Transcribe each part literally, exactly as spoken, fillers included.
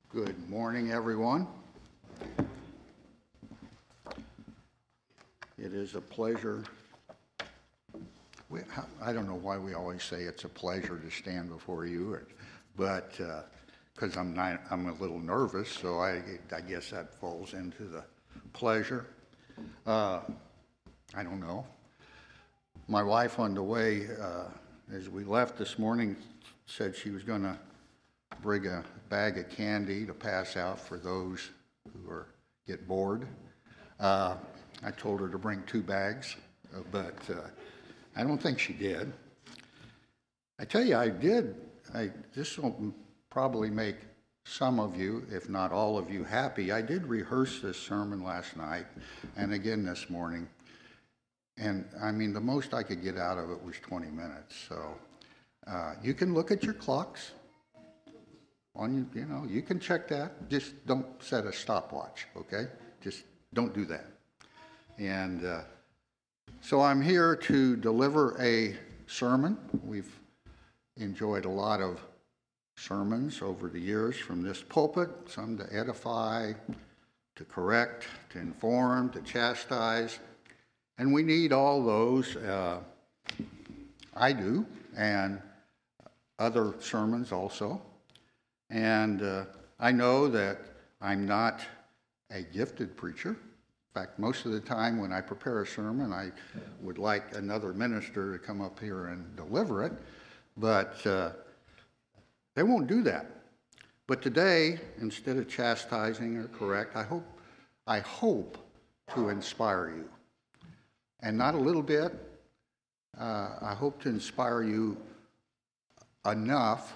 Good morning, everyone. It is a pleasure. We, I don't know why we always say it's a pleasure to stand before you, but because uh, I'm not, I'm a little nervous, so I, I guess that falls into the pleasure. Uh, I don't know. My wife on the way, uh, as we left this morning, said she was going to bring a bag of candy to pass out for those who are get bored. Uh, I told her to bring two bags, uh, but uh, I don't think she did. I tell you, I did. I, this will probably make some of you, if not all of you, happy. I did rehearse this sermon last night and again this morning. And I mean, the most I could get out of it was twenty minutes. So uh, you can look at your clocks. On you, you know, you can check that. Just don't set a stopwatch, okay? Just don't do that. And uh, so I'm here to deliver a sermon. We've enjoyed a lot of sermons over the years from this pulpit, some to edify, to correct, to inform, to chastise. And we need all those. Uh, I do, and other sermons also. And uh, I know that I'm not a gifted preacher. In fact, most of the time when I prepare a sermon, I would like another minister to come up here and deliver it, but uh, they won't do that. But today, instead of chastising or correct, I hope, I hope to inspire you. And not a little bit. Uh, I hope to inspire you enough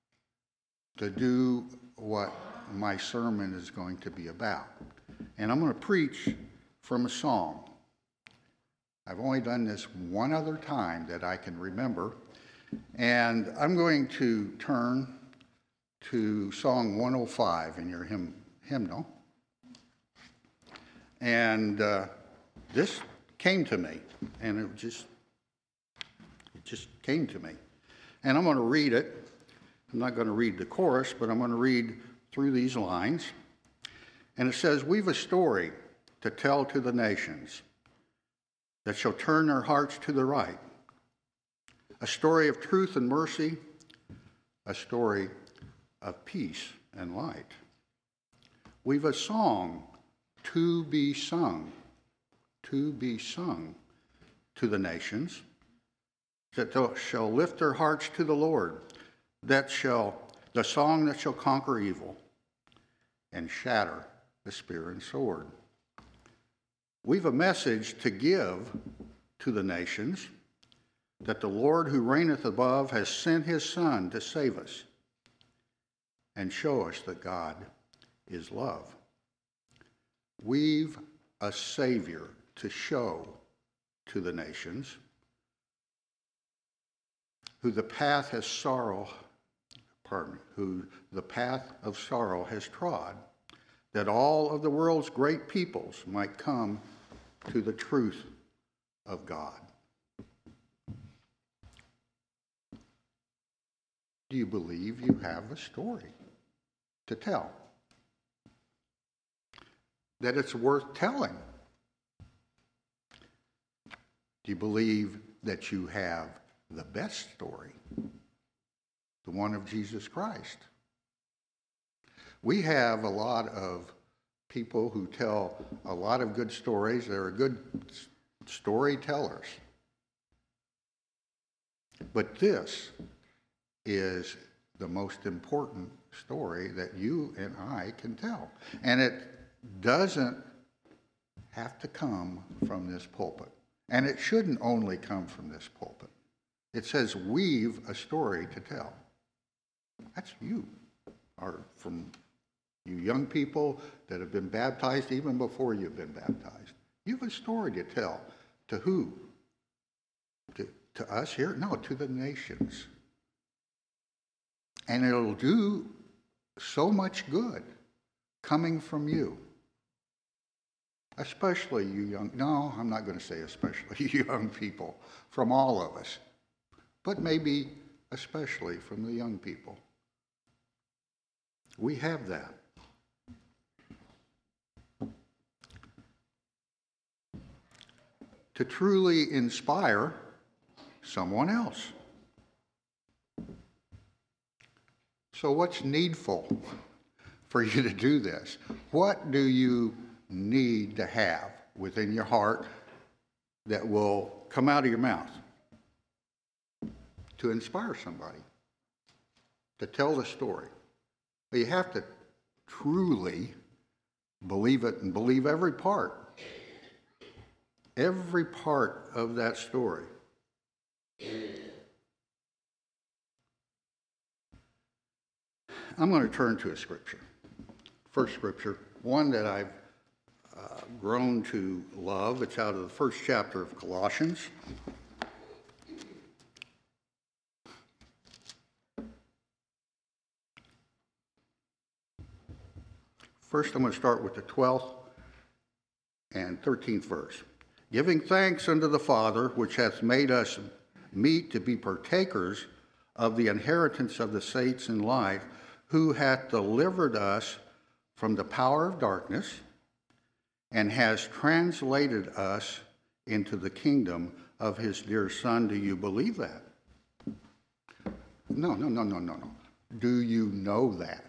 to do what my sermon is going to be about. And I'm going to preach from a song. I've only done this one other time that I can remember. And I'm going to turn to Song one oh five in your hymn, hymnal. And uh, this came to me, and it just, it just came to me. And I'm going to read it. I'm not going to read the chorus, but I'm going to read through these lines. And it says, "We've a story to tell to the nations that shall turn their hearts to the right. A story of truth and mercy, a story of peace and light. We've a song to be sung, to be sung to the nations that shall lift their hearts to the Lord. That shall, the song that shall conquer evil and shatter the spear and sword. We've a message to give to the nations that the Lord who reigneth above has sent his Son to save us and show us that God is love. We've a Savior to show to the nations who the path has sorrow Pardon me, who the path of sorrow has trod, that all of the world's great peoples might come to the truth of God." Do you believe you have a story to tell? That it's worth telling? Do you believe that you have the best story? The one of Jesus Christ. We have a lot of people who tell a lot of good stories. They're good storytellers. But this is the most important story that you and I can tell. And it doesn't have to come from this pulpit. And it shouldn't only come from this pulpit. It says, we've a story to tell. That's you, or from you young people that have been baptized even before you've been baptized. You have a story to tell. To who? To, to us here? No, to the nations. And it'll do so much good coming from you. Especially you young, no, I'm not going to say especially you young people, from all of us. But maybe especially from the young people. We have that. To truly inspire someone else. So what's needful for you to do this? What do you need to have within your heart that will come out of your mouth to inspire somebody, to tell the story? But you have to truly believe it and believe every part, every part of that story. I'm going to turn to a scripture. First scripture, one that I've uh, grown to love. It's out of the first chapter of Colossians. First, I'm going to start with the twelfth and thirteenth verse. Giving thanks unto the Father, which hath made us meet to be partakers of the inheritance of the saints in light, who hath delivered us from the power of darkness, and has translated us into the kingdom of his dear Son. Do you believe that? No, no, no, no, no, no. Do you know that?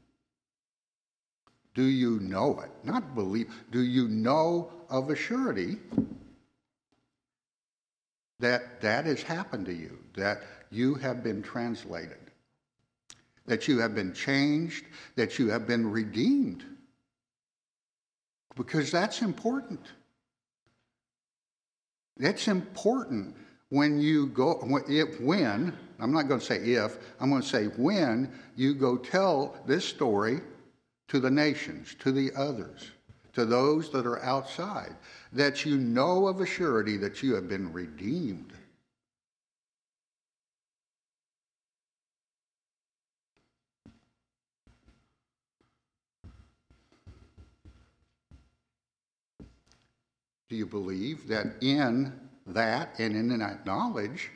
Do you know it? Not believe. Do you know of a surety that that has happened to you, that you have been translated, that you have been changed, that you have been redeemed? Because that's important. That's important when you go, if, when, I'm not going to say if, I'm going to say when you go tell this story to the nations, to the others, to those that are outside, that you know of a surety that you have been redeemed. Do you believe that in that and in that knowledge,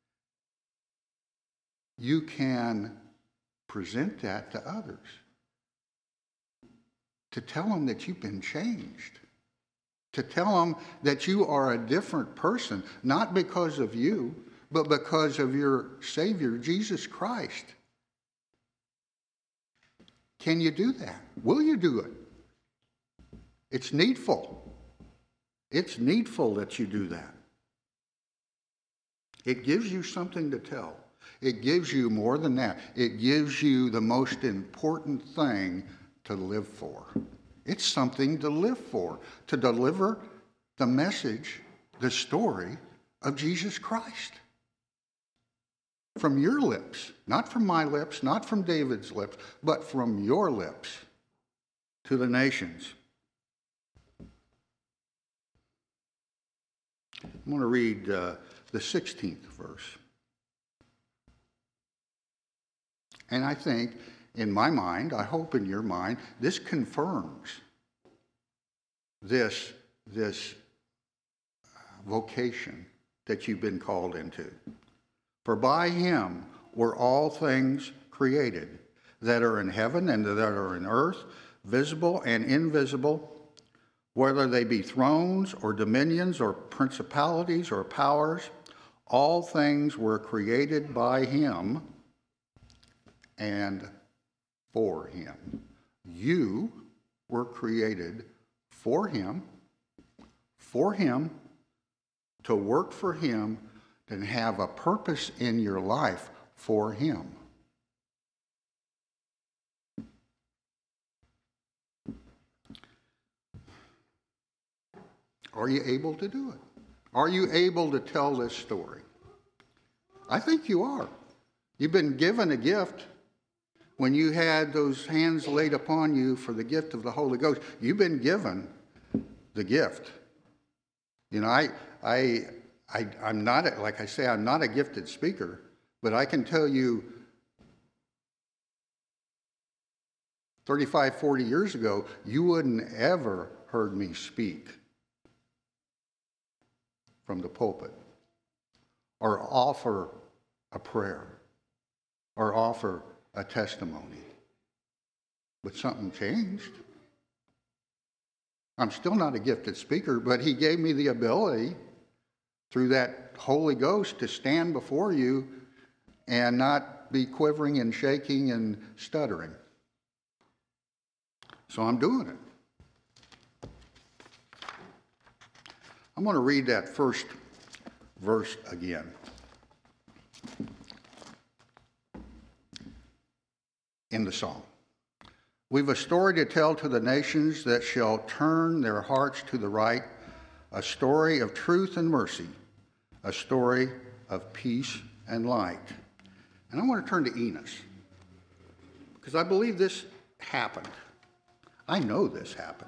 you can present that to others? To tell them that you've been changed. To tell them that you are a different person, not because of you, but because of your Savior, Jesus Christ. Can you do that? Will you do it? It's needful. It's needful that you do that. It gives you something to tell. It gives you more than that. It gives you the most important thing to live for. It's something to live for, to deliver the message, the story of Jesus Christ. From your lips, not from my lips, not from David's lips, but from your lips to the nations. I'm going to read uh, the sixteenth verse. And I think, in my mind, I hope in your mind, this confirms this, this vocation that you've been called into. For by him were all things created, that are in heaven and that are in earth, visible and invisible, whether they be thrones or dominions or principalities or powers. All things were created by him and for him. You were created for him, for him, to work for him, and have a purpose in your life for him. Are you able to do it? Are you able to tell this story? I think you are. You've been given a gift. When you had those hands laid upon you for the gift of the Holy Ghost, you've been given the gift. You know, I, I, I, I'm not, a, like I say, I'm not a gifted speaker, but I can tell you thirty-five, forty years ago, you wouldn't ever heard me speak from the pulpit or offer a prayer or offer a testimony. but something changed. I'm still not a gifted speaker, but he gave me the ability through that Holy Ghost to stand before you and not be quivering and shaking and stuttering. So I'm doing it. I'm going to read that first verse again. In the song. We've a story to tell to the nations that shall turn their hearts to the right, a story of truth and mercy, a story of peace and light. And I want to turn to Enos, because I believe this happened. I know this happened.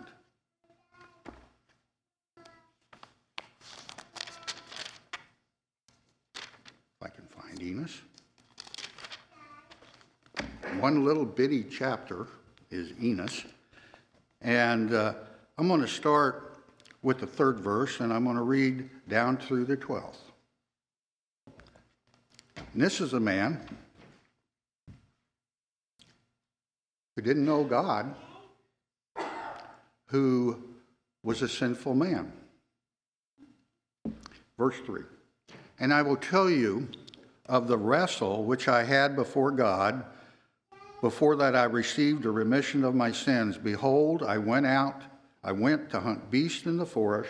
If I can find Enos. One little bitty chapter is Enos. And uh, I'm going to start with the third verse, and I'm going to read down through the twelfth. And this is a man who didn't know God, who was a sinful man. Verse three. And I will tell you of the wrestle which I had before God, before that I received a remission of my sins. Behold, I went out, I went to hunt beasts in the forest.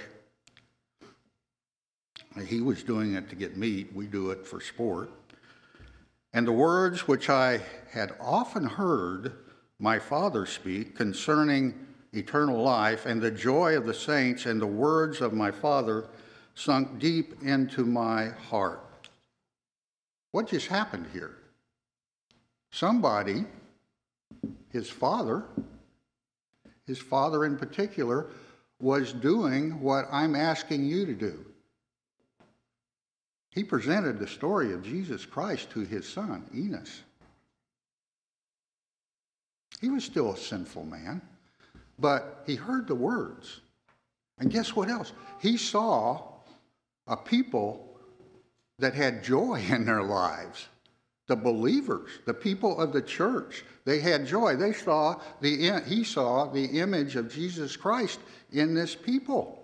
He was doing it to get meat. We do it for sport. And the words which I had often heard my father speak concerning eternal life and the joy of the saints and the words of my father sunk deep into my heart. What just happened here? Somebody, his father, his father in particular, was doing what I'm asking you to do. He presented the story of Jesus Christ to his son, Enos. He was still a sinful man, but he heard the words. And guess what else? He saw a people that had joy in their lives. The believers, the people of the church, they had joy. They saw the he saw the image of Jesus Christ in this people.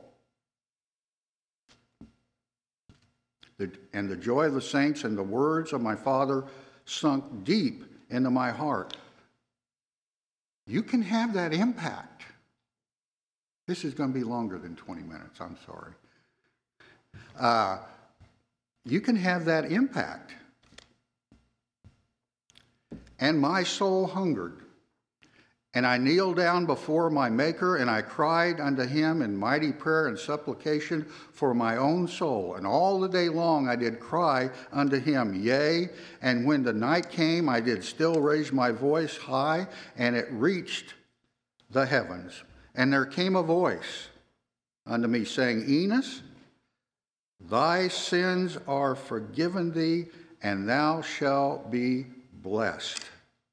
The, and the joy of the saints and the words of my Father sunk deep into my heart. You can have that impact. This is going to be longer than twenty minutes. I'm sorry. Uh, you can have that impact. And my soul hungered. And I kneeled down before my Maker, and I cried unto him in mighty prayer and supplication for my own soul. And all the day long I did cry unto him, yea, and when the night came, I did still raise my voice high, and it reached the heavens. And there came a voice unto me, saying, Enos, thy sins are forgiven thee, and thou shalt be blessed.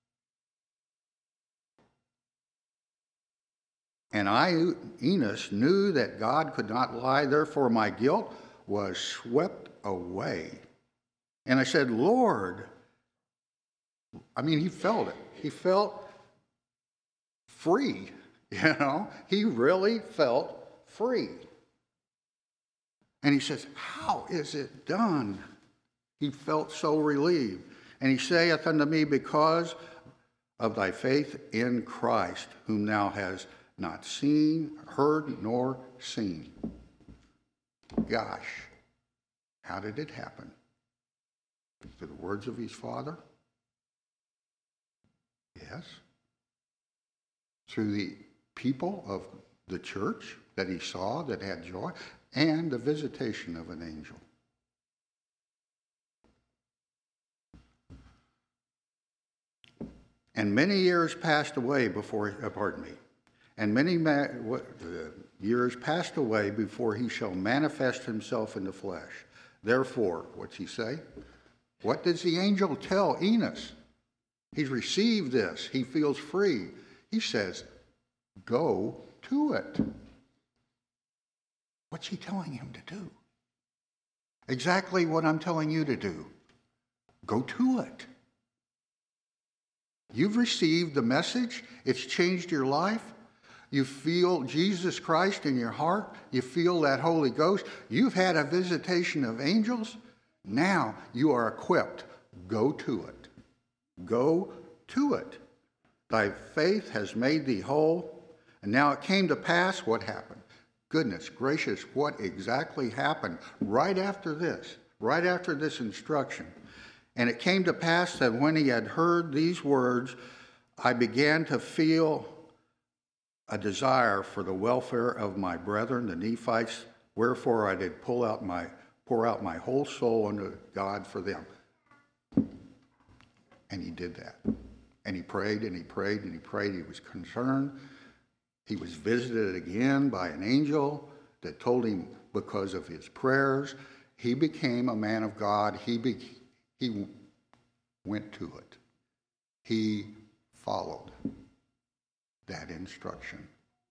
And I, Enos, knew that God could not lie, therefore my guilt was swept away. And I said, Lord, I mean, he felt it. He felt free, you know. He really felt free. And he says, how is it done? He felt so relieved. And he saith unto me, because of thy faith in Christ, whom thou hast not seen, heard, nor seen. Gosh, how did it happen? Through the words of his father? Yes. Through the people of the church that he saw that had joy, and the visitation of an angel. And many years passed away before, uh, pardon me, and many ma- what, uh, years passed away before he shall manifest himself in the flesh. Therefore, what's he say? What does the angel tell Enos? He's received this. He feels free. He says, go to it. What's he telling him to do? Exactly what I'm telling you to do. Go to it. You've received the message. It's changed your life. You feel Jesus Christ in your heart. You feel that Holy Ghost. You've had a visitation of angels. Now you are equipped. Go to it. Go to it. Thy faith has made thee whole. And now it came to pass, what happened? Goodness gracious, what exactly happened right after this, right after this instruction? And it came to pass that when he had heard these words, I began to feel a desire for the welfare of my brethren, the Nephites, wherefore I did pull out my, pour out my whole soul unto God for them. And he did that. And he prayed and he prayed and he prayed. He was concerned. He was visited again by an angel that told him because of his prayers, he became a man of God. He, be, he went to it. He followed that instruction.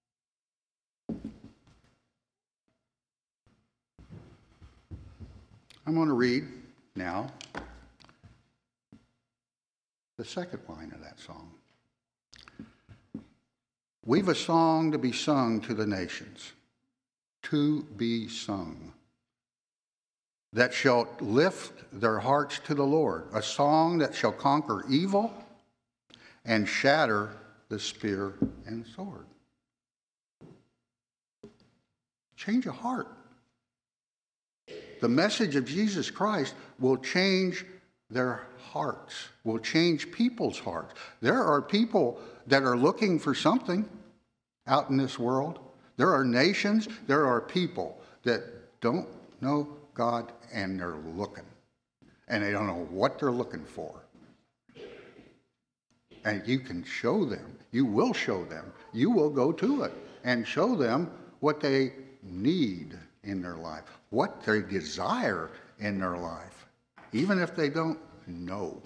I'm going to read now the second line of that song. We've a song to be sung to the nations, to be sung, that shall lift their hearts to the Lord, a song that shall conquer evil and shatter the spear and sword. Change of heart. The message of Jesus Christ will change their hearts, will change people's hearts. There are people that are looking for something out in this world. There are nations, there are people that don't know God and they're looking. And they don't know what they're looking for. And you can show them. You will show them. You will go to it and show them what they need in their life, what they desire in their life, even if they don't know.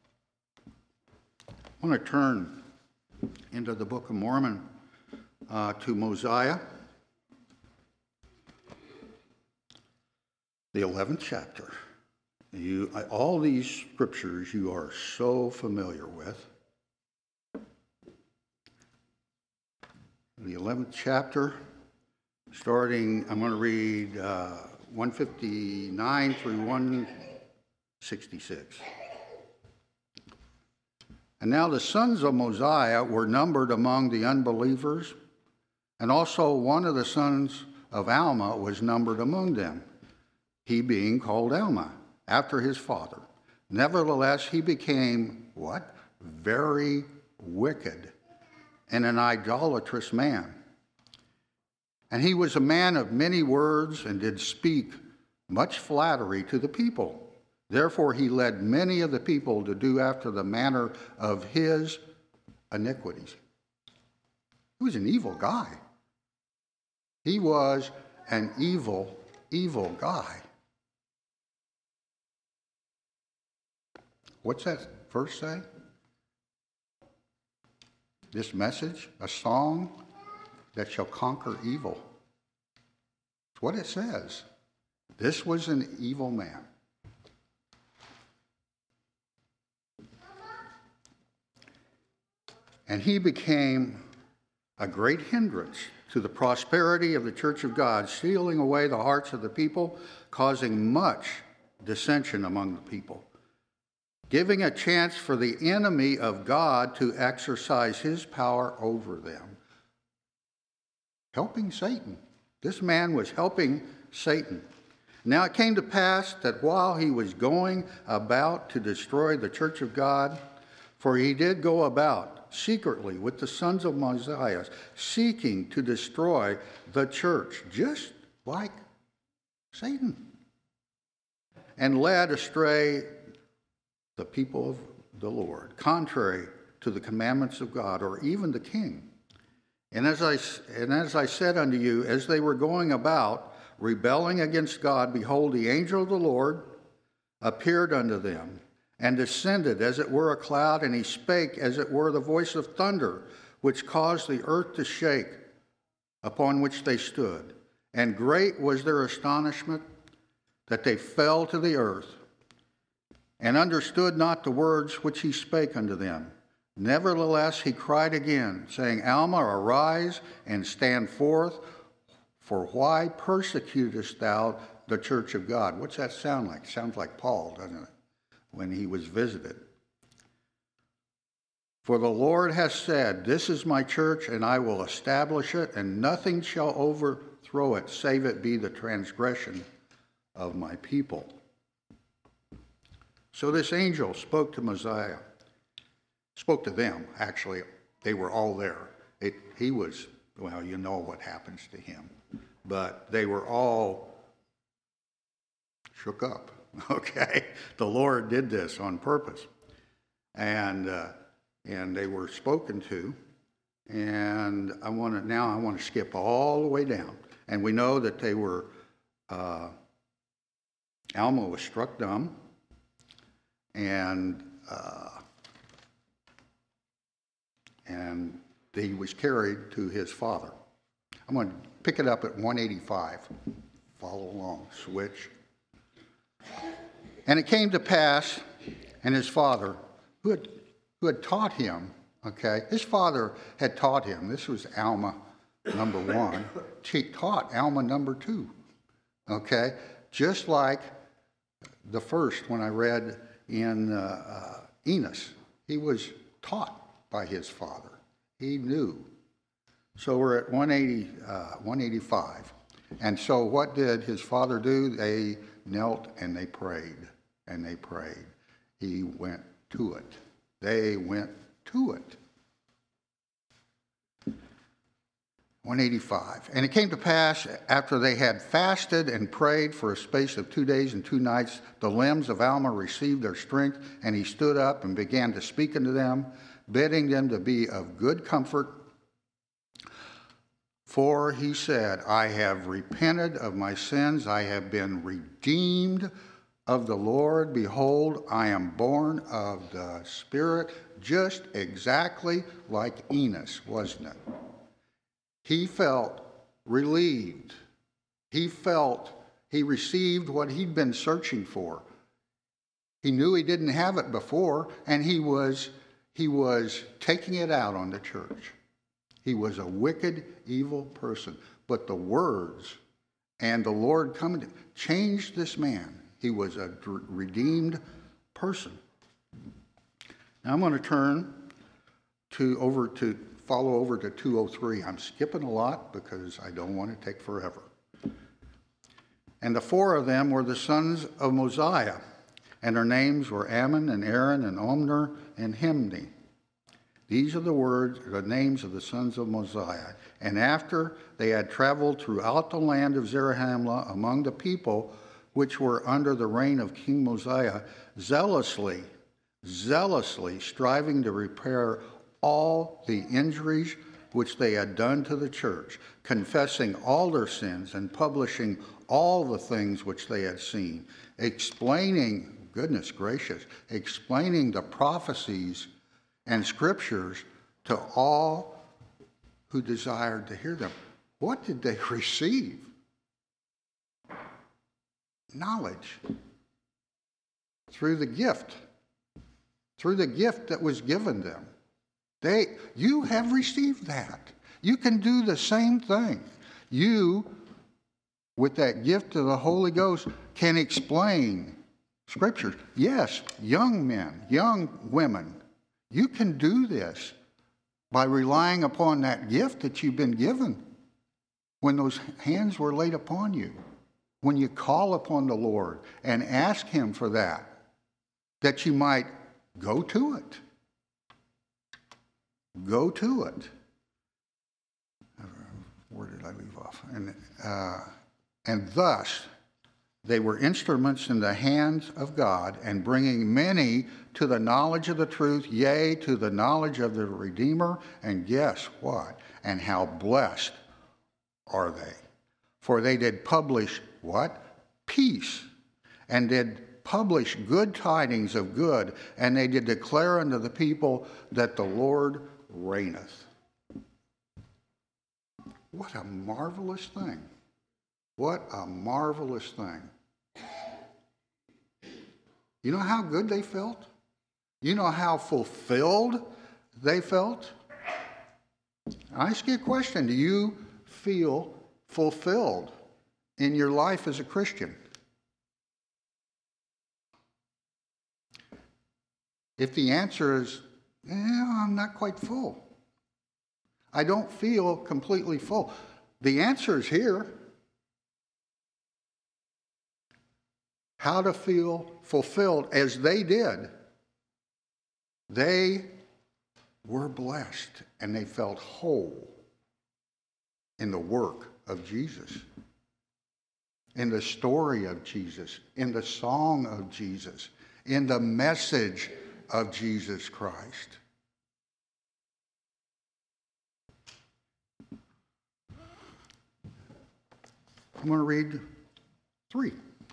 I want to turn into the Book of Mormon uh, to Mosiah, the eleventh chapter. You, all these scriptures you are so familiar with. The eleventh chapter, starting, I'm going to read uh, one fifty-nine through one sixty-six. And now the sons of Mosiah were numbered among the unbelievers, and also one of the sons of Alma was numbered among them, he being called Alma, after his father. Nevertheless, he became, what? Very wicked, and an idolatrous man. And he was a man of many words, and did speak much flattery to the people. Therefore he led many of the people to do after the manner of his iniquities. He was an evil guy. He was an evil, evil guy. What's that verse say? This message, a song that shall conquer evil. It's what it says. This was an evil man. And he became a great hindrance to the prosperity of the church of God, stealing away the hearts of the people, causing much dissension among the people, giving a chance for the enemy of God to exercise his power over them. Helping Satan. This man was helping Satan. Now it came to pass that while he was going about to destroy the church of God, for he did go about secretly with the sons of Mosiah, seeking to destroy the church, just like Satan, and led astray the people of the Lord, contrary to the commandments of God, or even the king. And as I, and as I said unto you, as they were going about, rebelling against God, behold, the angel of the Lord appeared unto them, and descended as it were a cloud, and he spake as it were the voice of thunder, which caused the earth to shake, upon which they stood. And great was their astonishment that they fell to the earth, and understood not the words which he spake unto them. Nevertheless, he cried again, saying, Alma, arise and stand forth, for why persecutest thou the church of God? What's that sound like? Sounds like Paul, doesn't it? When he was visited. For the Lord has said, this is my church, and I will establish it, and nothing shall overthrow it, save it be the transgression of my people. So this angel spoke to Mosiah. Spoke to them, actually. They were all there. It, he was, well, you know what happens to him. But they were all shook up, okay? The Lord did this on purpose. And uh, and they were spoken to. And I want to, now I want to skip all the way down. And we know that they were, uh, Alma was struck dumb. And... Uh, and he was carried to his father. I'm going to pick it up at one eighty-five. Follow along, switch. And it came to pass, and his father, who had, who had taught him, okay, his father had taught him. This was Alma number one. He taught Alma number two, okay? Just like the first when I read in uh, uh, Enos. He was taught by his father. He knew. So we're at one eighty, uh, one eighty-five. And so what did his father do? They knelt and they prayed. And they prayed. He went to it. They went to it. one eighty-five. And it came to pass, after they had fasted and prayed for a space of two days and two nights, the limbs of Alma received their strength, and he stood up and began to speak unto them, bidding them to be of good comfort. For he said, I have repented of my sins. I have been redeemed of the Lord. Behold, I am born of the Spirit, just exactly like Enos, wasn't it? He felt relieved. He felt he received what he'd been searching for. He knew he didn't have it before, and he was He was taking it out on the church. He was a wicked, evil person. But the words and the Lord coming to changed this man. He was a redeemed person. Now I'm going to turn to over to follow over to two oh three. I'm skipping a lot because I don't want to take forever. And the four of them were the sons of Mosiah, and their names were Ammon and Aaron and Omner and Himni. These are the words, the names of the sons of Mosiah. And after they had traveled throughout the land of Zarahemla among the people which were under the reign of King Mosiah, zealously, zealously striving to repair all the injuries which they had done to the church, confessing all their sins and publishing all the things which they had seen, explaining, goodness gracious, explaining the prophecies and scriptures to all who desired to hear them. What did they receive? Knowledge. Through the gift. Through the gift that was given them. They, you have received that. You can do the same thing. You, with that gift of the Holy Ghost, can explain scriptures. Yes, young men, young women, you can do this by relying upon that gift that you've been given when those hands were laid upon you. When you call upon the Lord and ask Him for that, that you might go to it. Go to it. Where did I leave off? And, uh, and thus, they were instruments in the hands of God, and bringing many to the knowledge of the truth, yea, to the knowledge of the Redeemer. And guess what? And how blessed are they? For they did publish what? Peace. And did publish good tidings of good. And they did declare unto the people that the Lord reigneth. What a marvelous thing. What a marvelous thing. You know how good they felt? You know how fulfilled they felt? I ask you a question. Do you feel fulfilled in your life as a Christian? If the answer is, yeah, I'm not quite full, I don't feel completely full, the answer is here. How to feel fulfilled as they did. They were blessed and they felt whole in the work of Jesus, in the story of Jesus, in the song of Jesus, in the message of Jesus Christ. I'm going to read three.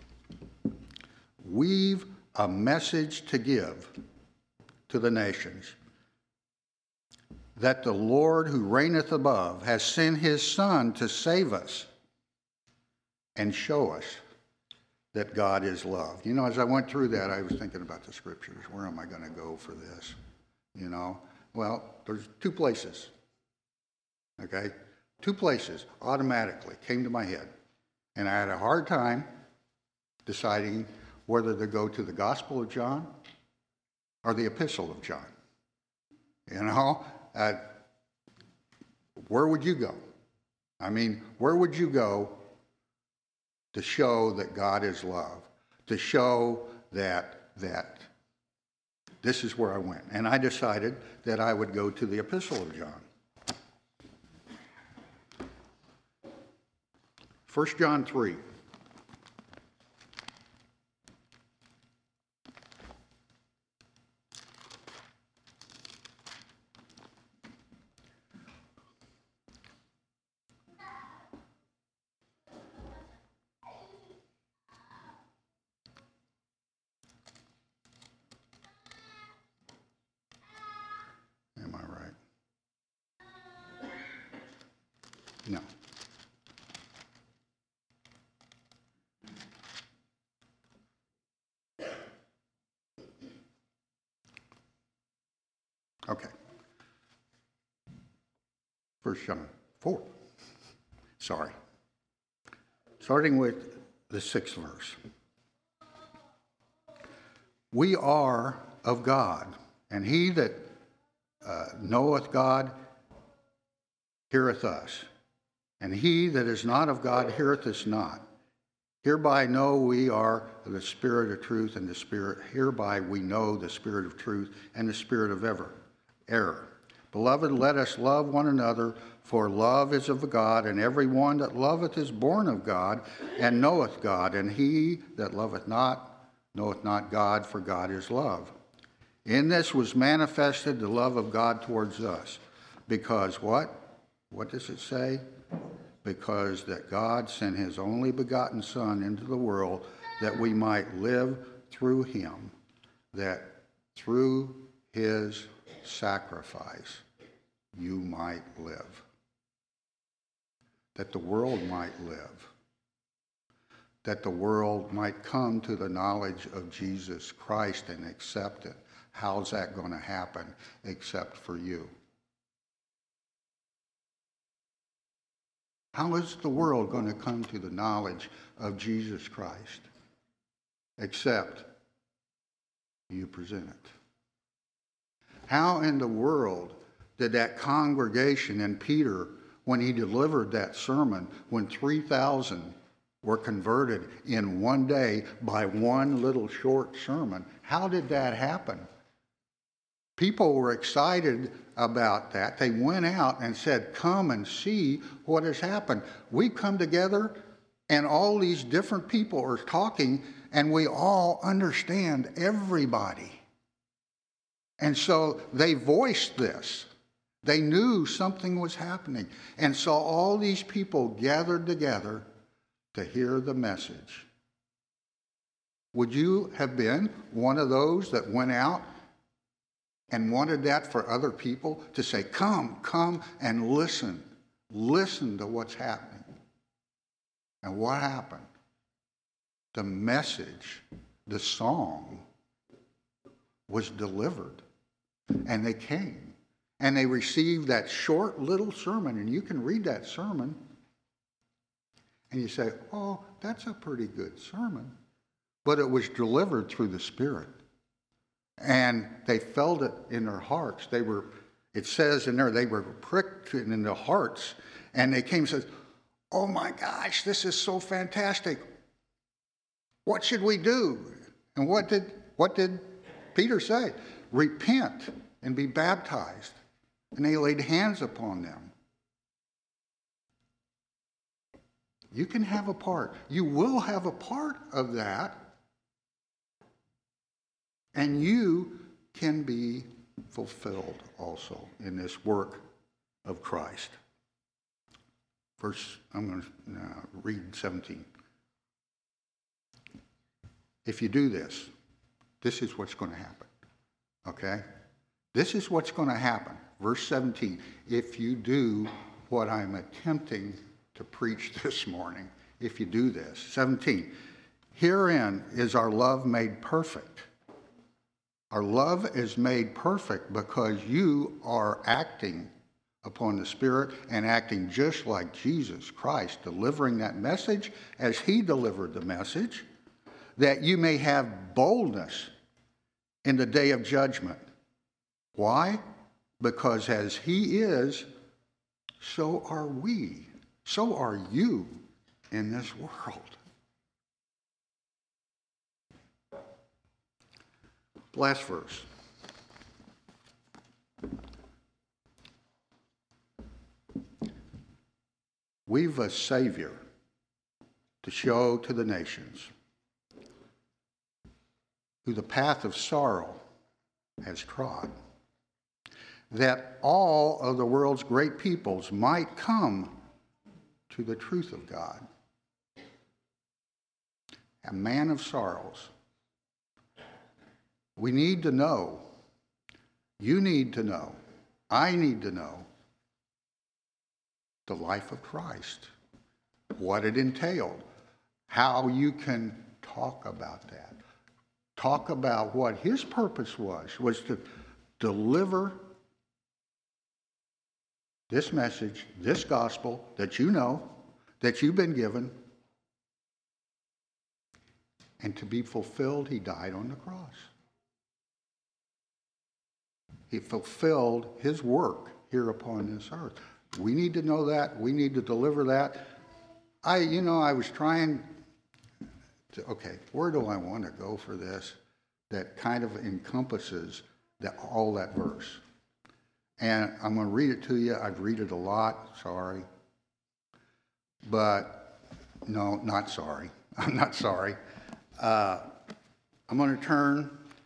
We've a message to give to the nations, that the Lord who reigneth above has sent his Son to save us and show us that God is love. You know, as I went through that, I was thinking about the scriptures. Where am I going to go for this? You know, well, there's two places, okay? Two places automatically came to my head. And I had a hard time deciding whether to go to the Gospel of John or the Epistle of John. You know, uh, where would you go? I mean, where would you go to show that God is love, to show that that this is where I went? And I decided that I would go to the Epistle of John. First John three. Am I right? No. Okay. First John four. Sorry. Starting with the sixth verse. We are of God, and he that uh, knoweth God heareth us, and he that is not of God heareth us not. Hereby know we are the spirit of truth and the spirit. Hereby we know the spirit of truth and the spirit of ever error. Beloved, let us love one another, for love is of God, and every one that loveth is born of God, and knoweth God. And he that loveth not knoweth not God, for God is love. In this was manifested the love of God towards us, because what? What does it say? Because that God sent his only begotten Son into the world that we might live through him, that through his sacrifice you might live, that the world might live, that the world might come to the knowledge of Jesus Christ and accept it. How's that going to happen except for you? How is the world going to come to the knowledge of Jesus Christ except you present it? How in the world did that congregation and Peter, when he delivered that sermon, when three thousand were converted in one day by one little short sermon, how did that happen? People were excited about that. They went out and said, come and see what has happened. We come together and all these different people are talking and we all understand everybody. And so they voiced this. They knew something was happening. And so all these people gathered together to hear the message. Would you have been one of those that went out and wanted that for other people to say, come, come and listen. Listen to what's happening. And what happened? The message, the song was delivered. And they came. And they received that short little sermon, and you can read that sermon, and you say, oh, that's a pretty good sermon. But it was delivered through the Spirit. And they felt it in their hearts. They were, it says in there, they were pricked in their hearts. And they came and said, oh my gosh, this is so fantastic. What should we do? And what did what did Peter say? Repent and be baptized. And they laid hands upon them. You can have a part. You will have a part of that. And you can be fulfilled also in this work of Christ. Verse, I'm going to uh, read seventeen. If you do this, this is what's going to happen. Okay? This is what's going to happen. Verse seventeen. If you do what I'm attempting to preach this morning, if you do this. seventeen. Herein is our love made perfect. Our love is made perfect because you are acting upon the Spirit and acting just like Jesus Christ, delivering that message as he delivered the message, that you may have boldness in the day of judgment. Why? Because as he is, so are we. So are you in this world. Last verse. We've a Savior to show to the nations who the path of sorrow has trod, that all of the world's great peoples might come to the truth of God. A man of sorrows. We need to know, you need to know, I need to know the life of Christ, what it entailed, how you can talk about that. Talk about what his purpose was, was to deliver this message, this gospel that you know, that you've been given, and to be fulfilled, he died on the cross. He fulfilled his work here upon this earth. We need to know that. We need to deliver that. I, you know, I was trying to, okay, where do I want to go for this that kind of encompasses that, all that verse? And I'm going to read it to you. I've read it a lot. Sorry. But, no, not sorry. I'm not sorry. Uh, I'm going to turn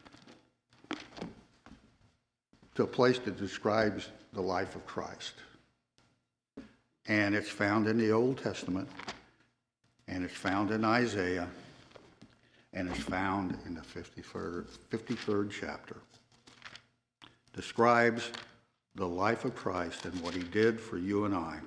to a place that describes the life of Christ. And it's found in the Old Testament, and it's found in Isaiah, and it's found in the fifty-third, fifty-third chapter. Describes the life of Christ and what he did for you and I.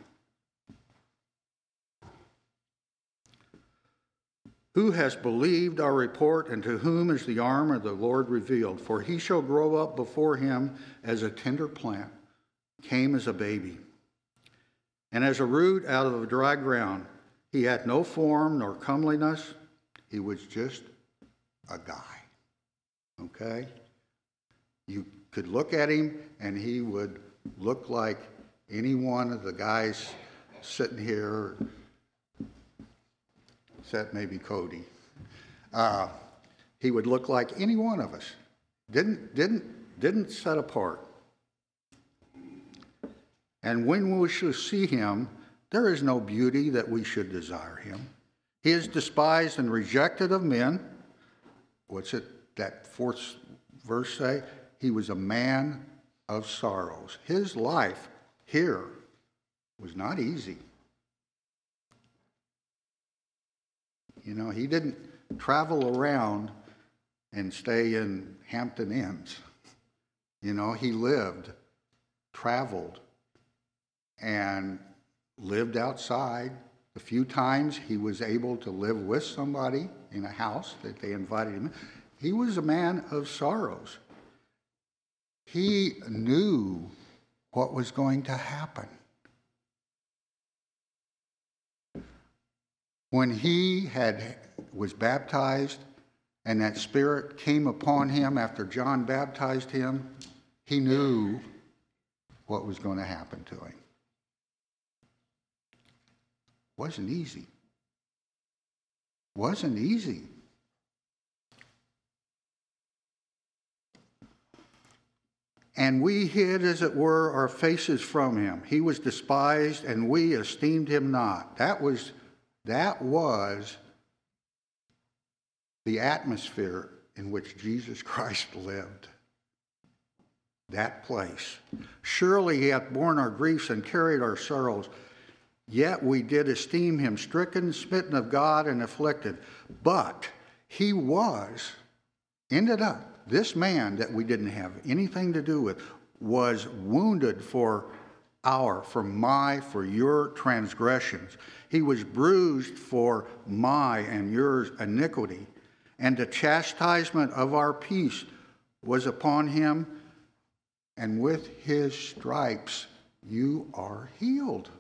Who has believed our report, and to whom is the arm of the Lord revealed? For he shall grow up before him as a tender plant, came as a baby. And as a root out of the dry ground, he had no form nor comeliness. He was just a guy. Okay? You could look at him, and he would look like any one of the guys sitting here, except maybe Cody. Uh, he would look like any one of us. Didn't, didn't, didn't set apart. And when we shall see him, there is no beauty that we should desire him. He is despised and rejected of men. What's it, that fourth verse say? He was a man of sorrows. His life here was not easy. You know, he didn't travel around and stay in Hampton Inns. You know, he lived, traveled, and lived outside. The few times he was able to live with somebody in a house that they invited him in, he was a man of sorrows. He knew what was going to happen. When he had was baptized and that Spirit came upon him after John baptized him, he knew what was going to happen to him. Wasn't easy. Wasn't easy. And we hid, as it were, our faces from him. He was despised, and we esteemed him not. That was, that was the atmosphere in which Jesus Christ lived. That place. Surely he hath borne our griefs and carried our sorrows. Yet we did esteem him stricken, smitten of God, and afflicted. But he was, ended up, this man that we didn't have anything to do with, was wounded for our, for my, for your transgressions. He was bruised for my and your iniquity. And the chastisement of our peace was upon him, and with his stripes you are healed.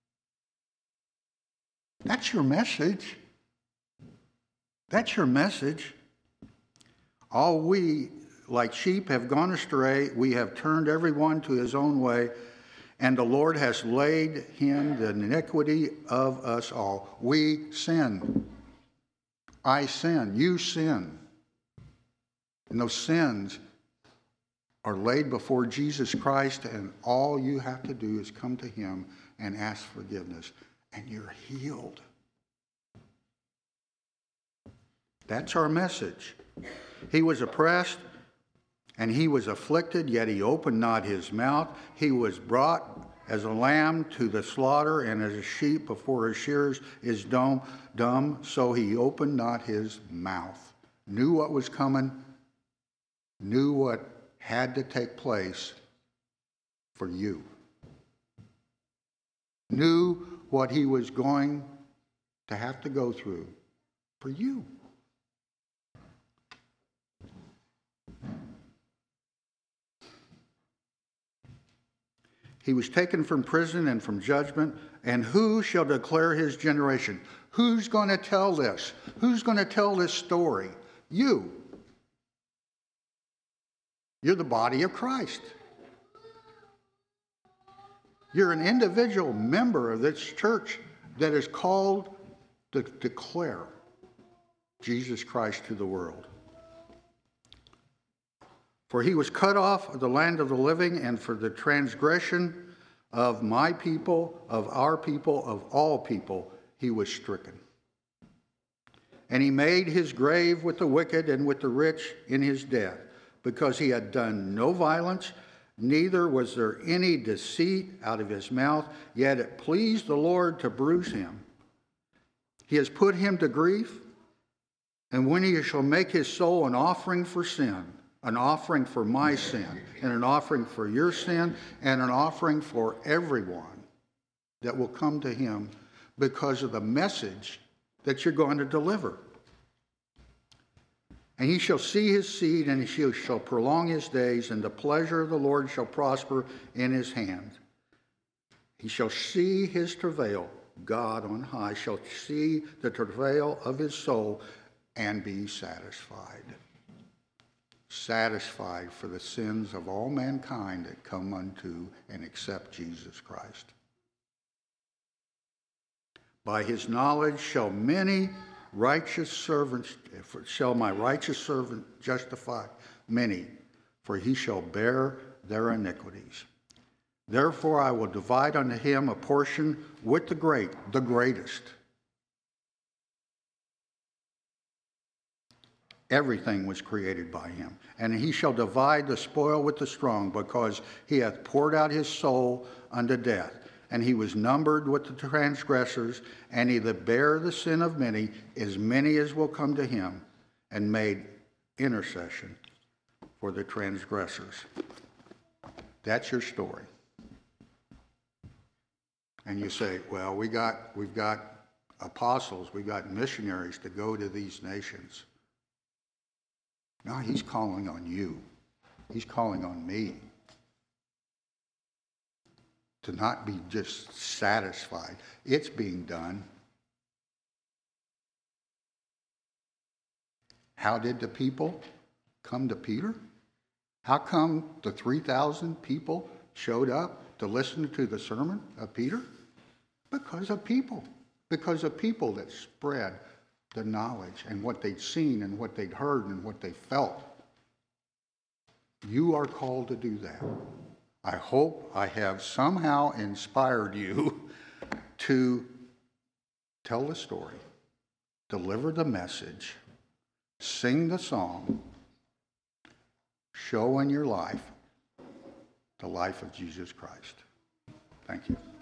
That's your message. That's your message. All we, like sheep, have gone astray. We have turned every one to his own way, and the Lord has laid him the iniquity of us all. We sin. I sin. You sin. And those sins are laid before Jesus Christ, and all you have to do is come to him and ask forgiveness, and you're healed. That's our message. He was oppressed, and he was afflicted, yet he opened not his mouth. He was brought as a lamb to the slaughter, and as a sheep before his shearers is dumb, dumb, so he opened not his mouth. Knew what was coming, knew what had to take place for you. Knew what he was going to have to go through for you. He was taken from prison and from judgment, and who shall declare his generation? Who's going to tell this? Who's going to tell this story? You. You're the body of Christ. You're an individual member of this church that is called to declare Jesus Christ to the world. For he was cut off of the land of the living, and for the transgression of my people, of our people, of all people, he was stricken. And he made his grave with the wicked and with the rich in his death, because he had done no violence, neither was there any deceit out of his mouth, yet it pleased the Lord to bruise him. He has put him to grief, and when he shall make his soul an offering for sin, an offering for my sin, and an offering for your sin, and an offering for everyone that will come to him because of the message that you're going to deliver. And he shall see his seed, and he shall prolong his days, and the pleasure of the Lord shall prosper in his hand. He shall see his travail, God on high shall see the travail of his soul, and be satisfied. Satisfied for the sins of all mankind that come unto and accept Jesus Christ. By his knowledge shall many righteous servants, shall my righteous servant justify many, for he shall bear their iniquities. Therefore I will divide unto him a portion with the great, the greatest. Everything was created by him. And he shall divide the spoil with the strong, because he hath poured out his soul unto death. And he was numbered with the transgressors, and he that bare the sin of many, as many as will come to him, and made intercession for the transgressors. That's your story. And you say, well, we got, we've got apostles, we've got missionaries to go to these nations. No, he's calling on you. He's calling on me. to not be just satisfied. It's being done. How did the people come to Peter? How come the three thousand people showed up to listen to the sermon of Peter? Because of people. Because of people that spread the knowledge and what they'd seen and what they'd heard and what they felt. You are called to do that. I hope I have somehow inspired you to tell the story, deliver the message, sing the song, show in your life the life of Jesus Christ. Thank you.